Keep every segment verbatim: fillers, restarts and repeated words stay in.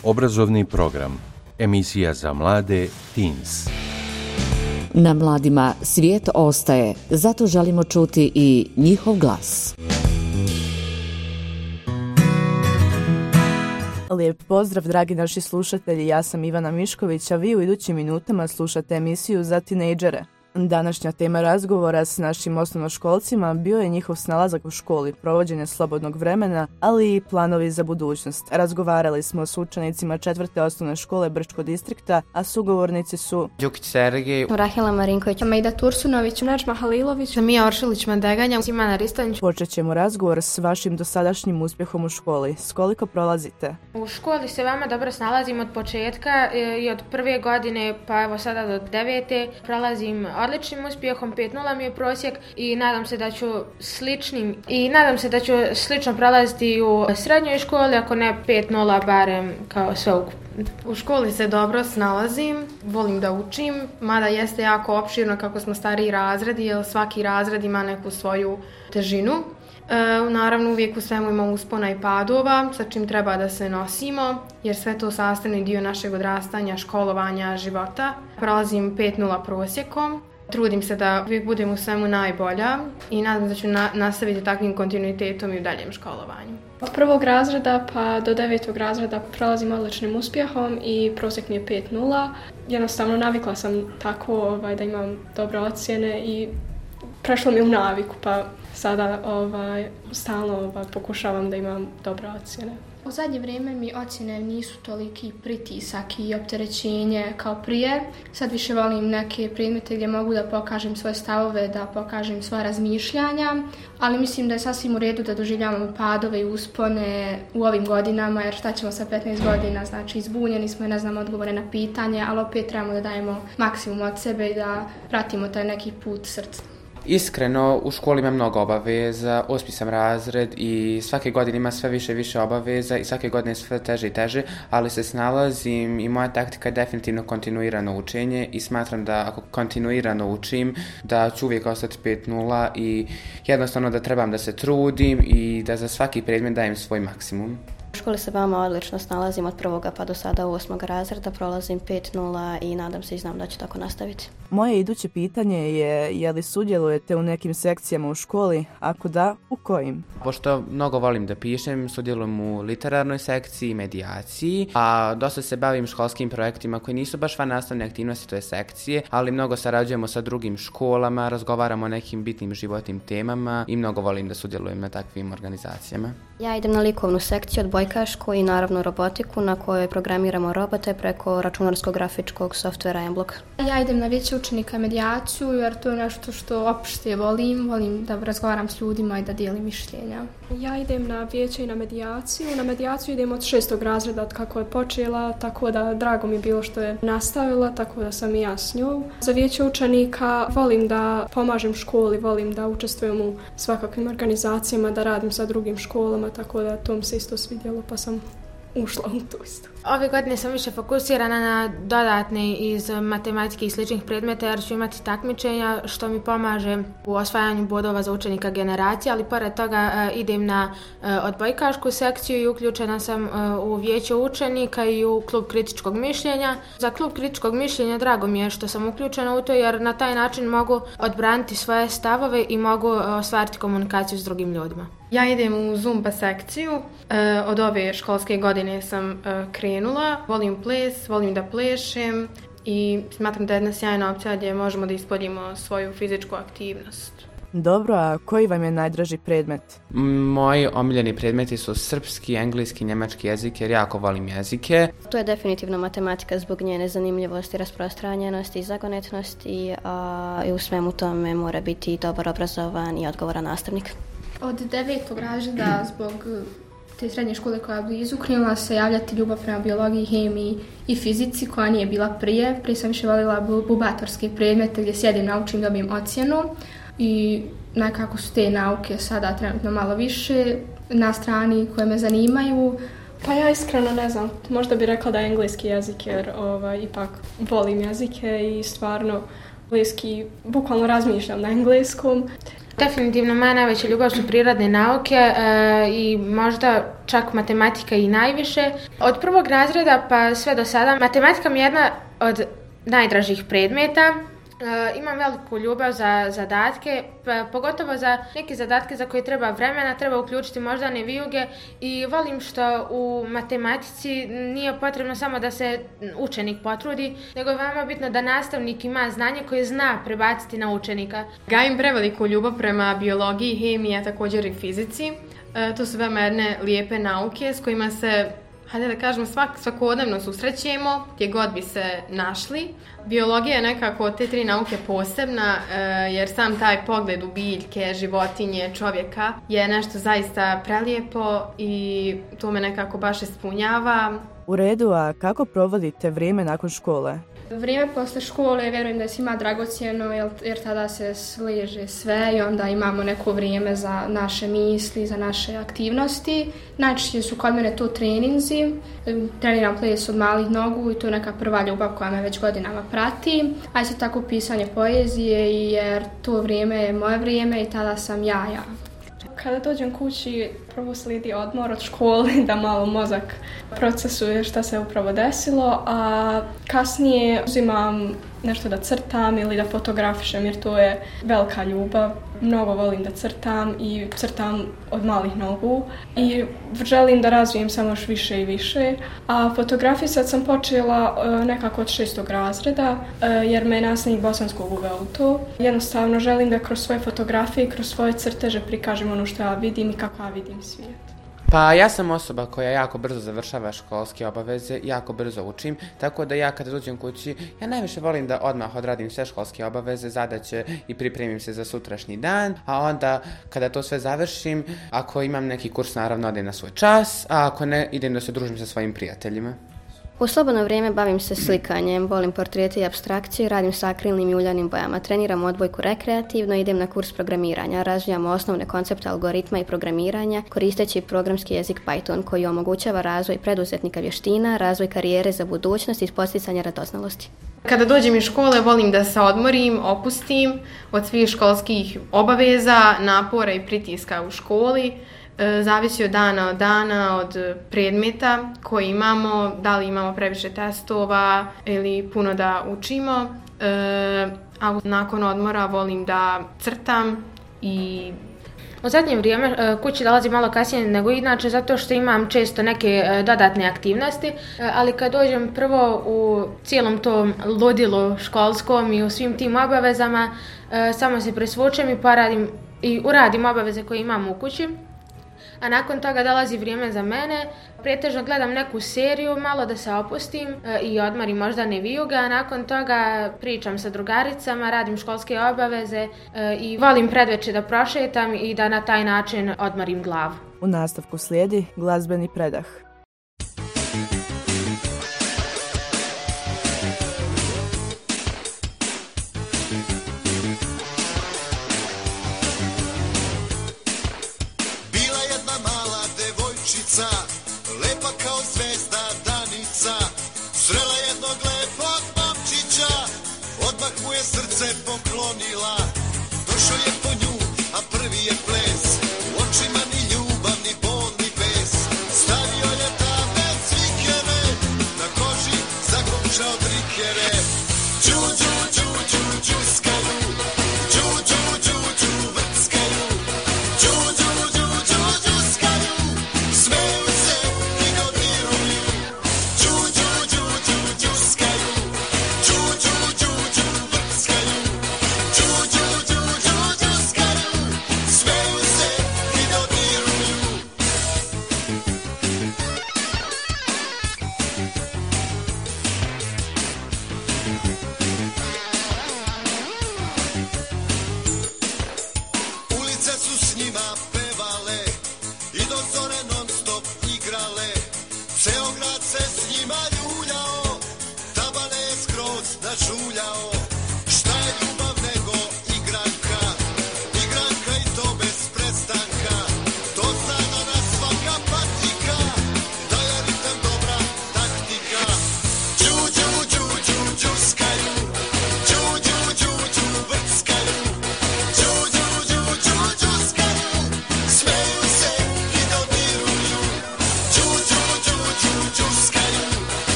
obrazovni program. Emisija za mlade Teens. Na mladima svijet ostaje, zato želimo čuti i njihov glas. Lijep pozdrav, dragi naši slušatelji, ja sam Ivana Mišković, a vi u idućim minutama slušate emisiju za tinejdžere. Današnja tema razgovora s našim osnovnoškolcima bio je njihov snalazak u školi, provođenje slobodnog vremena, ali i planovi za budućnost. Razgovarali smo s učenicima četvrte osnovne škole Brčko distrikta, a sugovornici su Đukić Sergej, Rahela Marinković, Meida Tursunović, Nežma Halilović, Mija Oršilić-Mandeganja, Simana Ristanić. Počet ćemo razgovor s vašim dosadašnjim uspjehom u školi. S koliko prolazite? U školi se veoma dobro snalazim od početka i od prve godine pa evo sada do devete prolazim odličnim uspjehom, pet nula mi je prosjek i nadam se da ću sličnim i nadam se da ću slično prolaziti u srednjoj školi, ako ne pet nula barem kao sveukupno. U školi se dobro snalazim, volim da učim, mada jeste jako opširno kako smo stariji razredi, jer svaki razred ima neku svoju težinu. E, naravno uvijek u svemu imamo uspona i padova, sa čim treba da se nosimo, jer sve to sastavni dio našeg odrastanja, školovanja, života. Prolazim pet nula prosjekom. Trudim se da uvijek budem u svemu najbolja i nadam se da ću na- nastaviti takvim kontinuitetom i u daljem školovanju. Od prvog razreda pa do devetog razreda prolazim odličnim uspjehom i prosjek mi je pet nula. Jednostavno navikla sam tako ovaj, da imam dobre ocjene i prešlo mi u naviku, pa sada ovaj, stalno ovaj, pokušavam da imam dobre ocjene. U zadnje vrijeme mi ocjene nisu toliki pritisak i opterećenje kao prije. Sad više volim neke predmete gdje mogu da pokažem svoje stavove, da pokažem svoje razmišljanja, ali mislim da je sasvim u redu da doživljavamo padove i uspone u ovim godinama, jer šta ćemo sa petnaest godina, znači izbunjeni smo i ne znamo odgovore na pitanje, ali opet trebamo da dajemo maksimum od sebe i da pratimo taj neki put srca. Iskreno, u školi ima mnogo obaveza, osmi sam razred i svake godine ima sve više i više obaveza i svake godine sve teže i teže, ali se snalazim i moja taktika je definitivno kontinuirano učenje i smatram da ako kontinuirano učim, da ću uvijek ostati pet nula i jednostavno da trebam da se trudim i da za svaki predmet dajem svoj maksimum. U školi se veoma odlično snalazim od prvoga pa do sada osmog razreda, prolazim pet nula i nadam se i znam da ću tako nastaviti. Moje iduće pitanje je je li sudjelujete u nekim sekcijama u školi, ako da, u kojim? Pošto mnogo volim da pišem, sudjelujem u literarnoj sekciji, medijaciji, a dosta se bavim školskim projektima koji nisu baš vannastavne aktivnosti, to je sekcije, ali mnogo sarađujemo sa drugim školama, razgovaramo o nekim bitnim životnim temama i mnogo volim da sudjelujem na takvim organizacijama. Ja idem na likovnu sekciju, odbojkašku i naravno robotiku na kojoj programiramo robote preko računarsko-grafičkog softvera Emblock. Ja idem na vijeće učenika medijaciju jer to je nešto što opšte volim, volim da razgovaram s ljudima i da dijelim mišljenja. Ja idem na vijeće i na medijaciju. Na medijaciju idem od šestog razreda od kako je počela, tako da drago mi je bilo što je nastavila, tako da sam i ja s njom. Za vijeće učenika volim da pomažem školi, volim da učestvujem u svakakvim organizacijama, da radim sa drugim školama, tako da to mi se isto svidjelo pa sam ušla u to isto. Ove godine sam više fokusirana na dodatne iz matematike i sličnih predmeta jer ću imati takmičenja što mi pomaže u osvajanju bodova za učenika generacije, ali pored toga uh, idem na uh, odbojkašku sekciju i uključena sam uh, u vijeće učenika i u klub kritičkog mišljenja. Za klub kritičkog mišljenja drago mi je što sam uključena u to jer na taj način mogu odbraniti svoje stavove i mogu uh, ostvariti komunikaciju s drugim ljudima. Ja idem u Zumba sekciju, e, od ove školske godine sam e, krenula, volim ples, volim da plešem i smatram da je jedna sjajna opcija gdje možemo da ispoljimo svoju fizičku aktivnost. Dobro, a koji vam je najdraži predmet? Moji omiljeni predmeti su srpski, engleski, njemački jezik jer jako volim jezike. To je definitivno matematika zbog njene zanimljivosti, rasprostranjenosti i zagonetnosti, a i u svemu tome mora biti dobar obrazovan i odgovoran nastavnik. Od devetog razreda zbog te srednje škole koja je blizu krenula se javljati ljubav prema biologiji, hemiji i fizici koja nije bila prije. Prije sam više volila bubatorske predmete gdje sjedim, naučim, dobijem ocjenu i nekako su te nauke sada trenutno malo više na strani koje me zanimaju. Pa ja iskreno ne znam, možda bih rekla da je engleski jezik jer ovaj, ipak volim jezike i stvarno engleski, bukvalno razmišljam na engleskom. Definitivno moja najveća ljubav su prirodne nauke e, i možda čak matematika i najviše. Od prvog razreda pa sve do sada matematika mi je jedna od najdražih predmeta. E, imam veliku ljubav za zadatke, pa, pogotovo za neke zadatke za koje treba vremena, treba uključiti moždane vijuge i volim što u matematici nije potrebno samo da se učenik potrudi, nego je veoma bitno da nastavnik ima znanje koje zna prebaciti na učenika. Gajim preveliku ljubav prema biologiji, hemiji, a također i fizici. E, to su veoma jedne lijepe nauke s kojima se, hajde da kažemo, svak, svakodnevno susrećemo, gdje god bi se našli. Biologija je nekako od te tri nauke posebna, e, jer sam taj pogled u biljke, životinje, čovjeka je nešto zaista prelijepo i to me nekako baš ispunjava. U redu, a kako provodite vrijeme nakon škole? Vrijeme posle škole vjerujem da je svima dragocjeno jer, jer tada se sliježe sve i onda imamo neko vrijeme za naše misli, za naše aktivnosti. Najčešće su kod mene to treninzi, treniram ples od malih nogu i to je neka prva ljubav koja me već godinama prati. A isto tako pisanje poezije jer to vrijeme je moje vrijeme i tada sam ja ja. Kada dođem kući, prvo slijedi odmor od škole da malo mozak procesuje šta se upravo desilo, a kasnije uzimam nešto da crtam ili da fotografišem jer to je velika ljubav. Mnogo volim da crtam i crtam od malih nogu i želim da razvijem samo još više i više. A fotografisat sam počela nekako od šestog razreda jer me je nastavnik bosanskog uveo u to. Jednostavno želim da kroz svoje fotografije i kroz svoje crteže prikažem ono što ja vidim i kako ja vidim svijet. Pa ja sam osoba koja jako brzo završava školske obaveze, jako brzo učim, tako da ja kada dođem kući, ja najviše volim da odmah odradim sve školske obaveze, zadaće i pripremim se za sutrašnji dan, a onda kada to sve završim, ako imam neki kurs naravno odem na svoj čas, a ako ne, idem da se družim sa svojim prijateljima. U slobodno vrijeme bavim se slikanjem, volim portrete i apstrakciju, radim sa akrilnim i uljanim bojama, treniram odbojku rekreativno, idem na kurs programiranja, razvijam osnovne koncepte algoritma i programiranja koristeći programski jezik Python koji omogućava razvoj preduzetnika vještina, razvoj karijere za budućnost i posticanje radoznalosti. Kada dođem iz škole volim da se odmorim, opustim od svih školskih obaveza, napora i pritiska u školi. Zavisi od dana od dana, od predmeta koji imamo, da li imamo previše testova ili puno da učimo. E, a nakon odmora volim da crtam i... U zadnje vrijeme kući dolazim malo kasnije nego inače zato što imam često neke dodatne aktivnosti, ali kad dođem prvo u cijelom tom ludilu školskom i u svim tim obavezama, samo se presvučem i poradim i uradim obaveze koje imam u kući. A nakon toga dolazi vrijeme za mene, pretežno gledam neku seriju, malo da se opustim i odmarim moždane vijuge, a nakon toga pričam sa drugaricama, radim školske obaveze i volim predveče da prošetam i da na taj način odmarim glavu. U nastavku slijedi glazbeni predah. Lepa kao zvezda Danica, srela jednog lepog momčića, odmah mu je srce poklonila. Došao je po nju, a prvi je ples, u očima ni ljubav, ni bol, ni bes. Stavio je tamne cvikere, na koži zagrunčao trikere. Đu, đu, đu, đu, đuskaju, đu, đu, đu, đu, vrckaju, đu, đu, đu, đu, đuskaju, smeju se i dodiruju. Đu, đu, đu, đu, đuskaju, đu, đu, đu, đu, vrckaju, đu, đu, đu, đu, đuskaju, smeju se i dodiruju. Ulice su s njima pevale i do zore non stop igrale. Ceo grad se s njima ljuljao, tabane je skroz nažuljao. Šta je ljubav nego igranka, igranka i to bez prestanka. To sada na svaka patika, da je ritam dobra taktika. Đu, đu, đu, đu, đuskaju, đu, đu, đu, đu, vrckaju, đu, đu, đu, đu,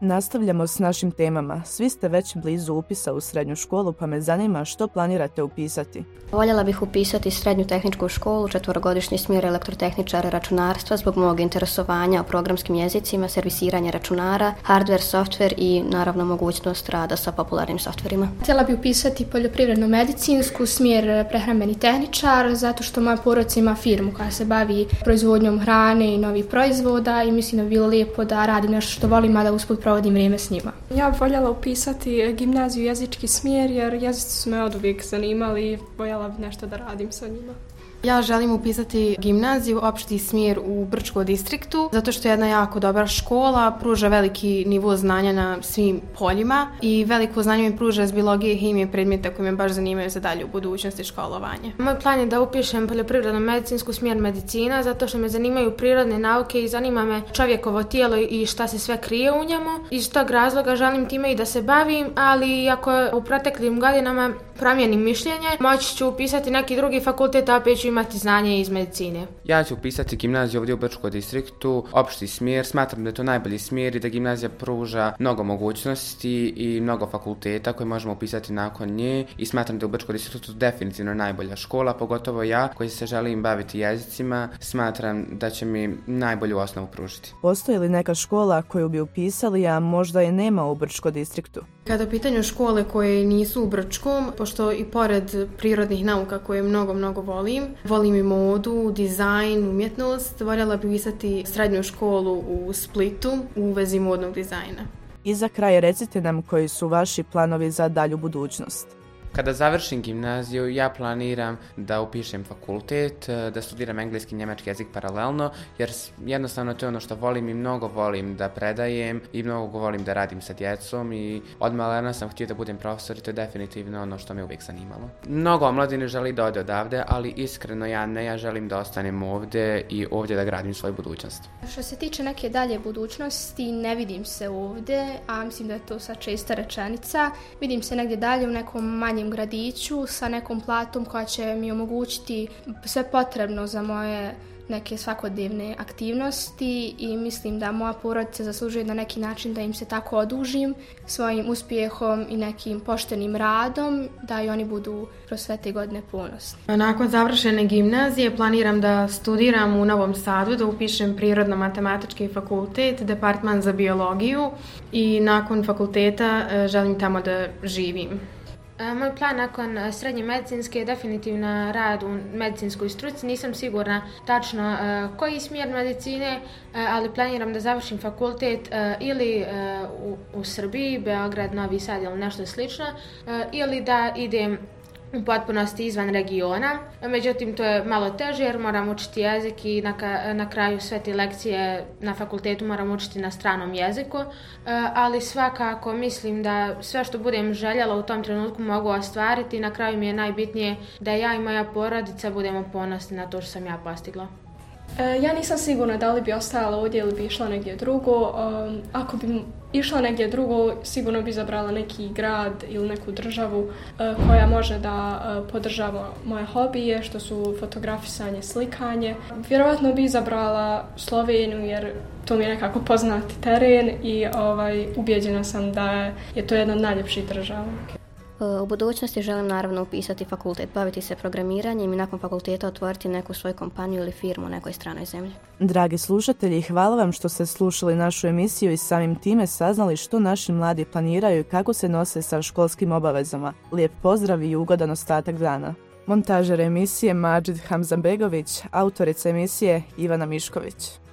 Nastavljamo s našim temama. Svi ste već blizu upisa u srednju školu, pa me zanima što planirate upisati. Voljela bih upisati srednju tehničku školu, četvorogodišnji smjer elektrotehničara računarstva zbog mog interesovanja o programskim jezicima, servisiranje računara, hardware, software i naravno mogućnost rada sa popularnim softverima. Htjela bih upisati poljoprivredno-medicinsku, smjer prehrambeni tehničar, zato što moja porodica ima firmu koja se bavi proizvodnjom hrane i novih proizvoda i mislim da bi bilo lijepo da radim nešto što volim, a da usput provodim vrijeme s njima. Ja bih voljela upisati gimnaziju jezički smjer jer jezici su me oduvijek zanimali i voljela bih nešto da radim sa njima. Ja želim upisati gimnaziju, opšti smjer u Brčko distriktu, zato što je jedna jako dobra škola, pruža veliki nivo znanja na svim poljima i veliko znanje mi pruža iz biologije i hemije predmeta koji me baš zanimaju za dalje u budućnosti školovanje. Moj plan je da upišem poljoprivredno-medicinsku smjer medicina, zato što me zanimaju prirodne nauke i zanima me čovjekovo tijelo i šta se sve krije u njemu. Iz tog razloga želim time i da se bavim, ali ako u proteklim godinama promijenim mišljenje, moći ću upisati neki drugi fakultet, a opet ću imati znanje iz medicine. Ja ću upisati gimnaziju ovdje u Brčkom distriktu, opšti smjer. Smatram da je to najbolji smjer i da gimnazija pruža mnogo mogućnosti i mnogo fakulteta koje možemo upisati nakon nje i smatram da je u Brčkom distriktu definitivno najbolja škola, pogotovo ja koji se želim baviti jezicima, smatram da će mi najbolju osnovu pružiti. Postoji li neka škola koju bi upisali, a možda je nema u Brčkom distriktu? Kada je pitanje škole koje nisu u Brčkom, pošto i pored prirodnih nauka koje mnogo, mnogo volim, volim i modu, dizajn, umjetnost, voljela bih upisati srednju školu u Splitu u vezi modnog dizajna. I za kraj recite nam koji su vaši planovi za dalju budućnost. Kada završim gimnaziju, ja planiram da upišem fakultet, da studiram engleski i njemački jezik paralelno, jer jednostavno to je ono što volim i mnogo volim da predajem i mnogo volim da radim sa djecom i od malena sam htio da budem profesor i to je definitivno ono što me uvijek zanimalo. Mnogo omladine želi da ode odavde, ali iskreno ja ne, ja želim da ostanem ovdje i ovdje da gradim svoju budućnost. Što se tiče neke dalje budućnosti, ne vidim se ovdje, a mislim da je to sad česta rečenica. Vidim se negdje dalje u nekom manjem gradiću sa nekom platom koja će mi omogućiti sve potrebno za moje neke svakodnevne aktivnosti i mislim da moja porodica zaslužuje na neki način da im se tako odužim svojim uspjehom i nekim poštenim radom, da i oni budu kroz sve te godine ponosni. Nakon završene gimnazije planiram da studiram u Novom Sadu, da upišem Prirodno-matematički fakultet, departman za biologiju i nakon fakulteta želim tamo da živim. Moj plan nakon srednje medicinske je definitivno rad u medicinskoj struci. Nisam sigurna tačno koji smjer medicine, ali planiram da završim fakultet ili u, u Srbiji, Beograd, Novi Sad ili nešto slično, ili da idem u potpunosti izvan regiona. Međutim, to je malo teže jer moram učiti jezik i na, na kraju sve te lekcije na fakultetu moram učiti na stranom jeziku, ali svakako mislim da sve što budem željela u tom trenutku mogu ostvariti. Na kraju mi je najbitnije da ja i moja porodica budemo ponosni na to što sam ja postigla. Ja nisam sigurna da li bi ostala ovdje ili bi išla negdje drugo. Ako bi išla negdje drugo, sigurno bi izabrala neki grad ili neku državu koja može da podržava moje hobije, što su fotografisanje, slikanje. Vjerovatno bi izabrala Sloveniju jer to mi je nekako poznati teren i ovaj, ubijeđena sam da je to jedna od najljepših država. U budućnosti želim naravno upisati fakultet, baviti se programiranjem i nakon fakulteta otvoriti neku svoju kompaniju ili firmu u nekoj stranoj zemlji. Dragi slušatelji, hvala vam što ste slušali našu emisiju i samim time saznali što naši mladi planiraju i kako se nose sa školskim obavezama. Lijep pozdrav i ugodan ostatak dana. Montažer emisije Madžid Hamzambegović, autorica emisije Ivana Mišković.